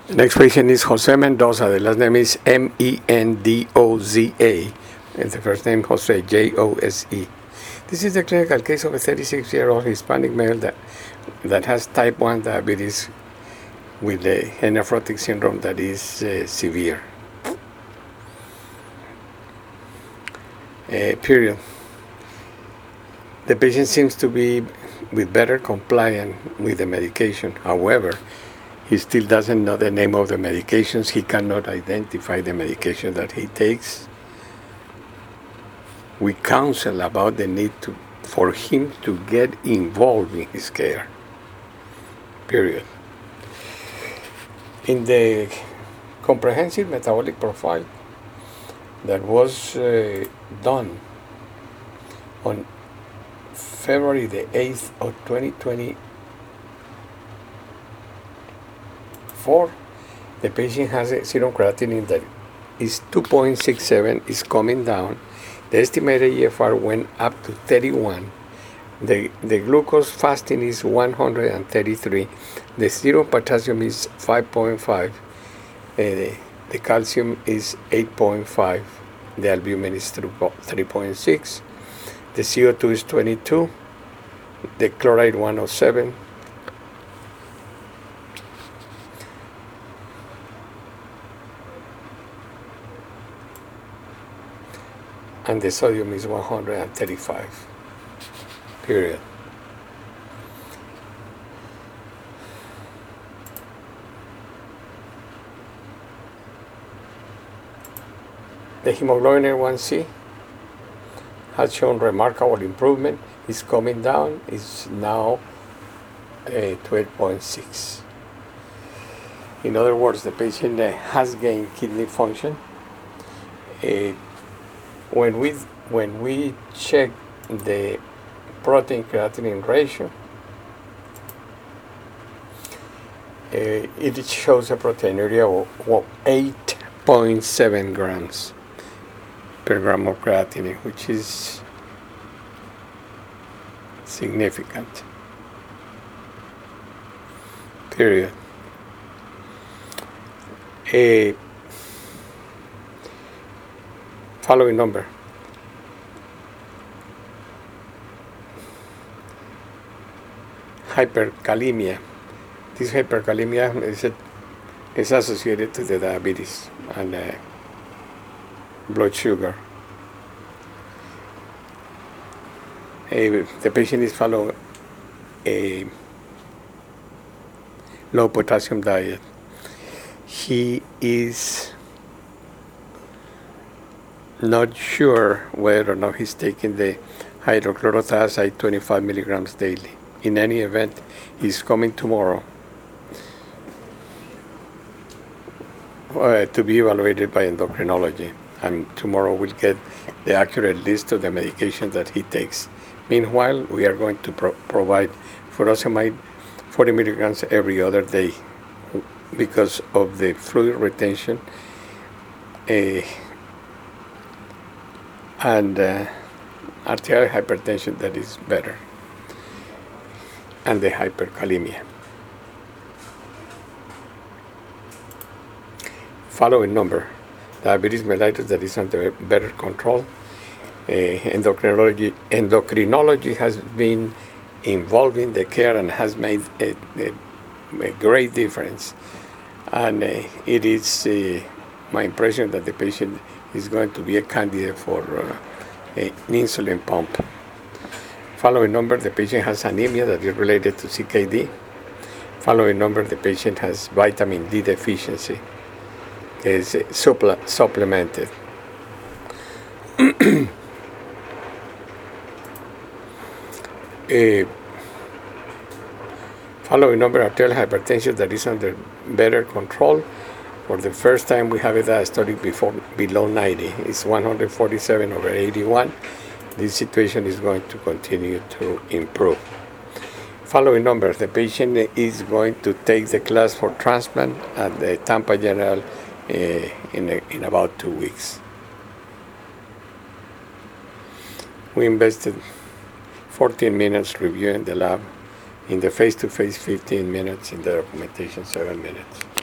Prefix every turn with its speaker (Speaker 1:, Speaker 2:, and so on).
Speaker 1: The next patient is Jose Mendoza. The last name is Mendoza. And the first name Jose, Jose. This is the clinical case of a 36-year-old Hispanic male that has type 1 diabetes with a nephrotic syndrome that is severe. Period. The patient seems to be with better compliance with the medication. However, he still doesn't know the name of the medications. He cannot identify the medication that he takes. We counsel about the need for him to get involved in his care. Period. In the comprehensive metabolic profile that was done on February the 8th of 2024, the patient has a serum creatinine that is 2.67, is coming down. The estimated EFR went up to 31. The glucose fasting is 133. The serum potassium is 5.5. The calcium is 8.5. The albumin is 3.6. The CO2 is 22. The chloride 107. And the sodium is 135. Period. The hemoglobin A1C has shown remarkable improvement. It's coming down. It's now 12.6. In other words, the patient has gained kidney function. When we check the protein creatinine ratio, it shows a proteinuria of 8.7 grams per gram of creatinine, which is significant. Period. Following number. Hyperkalemia. This hyperkalemia is associated to the diabetes and blood sugar. The patient is following a low potassium diet. He is not sure whether or not he's taking the hydrochlorothiazide 25 milligrams daily. In any event, he's coming tomorrow to be evaluated by endocrinology, and tomorrow we'll get the accurate list of the medication that he takes. Meanwhile, we are going to provide furosemide 40 milligrams every other day because of the fluid retention and arterial hypertension that is better, and the hyperkalemia. Following number, diabetes mellitus that is under better control. Endocrinology has been involved in the care and has made a great difference. And it is my impression that the patient is going to be a candidate for an insulin pump. Following number, the patient has anemia that is related to CKD. Following number, the patient has vitamin D deficiency. Is supplemented. Following number, arterial hypertension that is under better control. For the first time, we have a diastolic below 90. It's 147/81. This situation is going to continue to improve. Following numbers, the patient is going to take the class for transplant at the Tampa General in about 2 weeks. We invested 14 minutes reviewing the lab, in the face-to-face 15 minutes, in the documentation 7 minutes.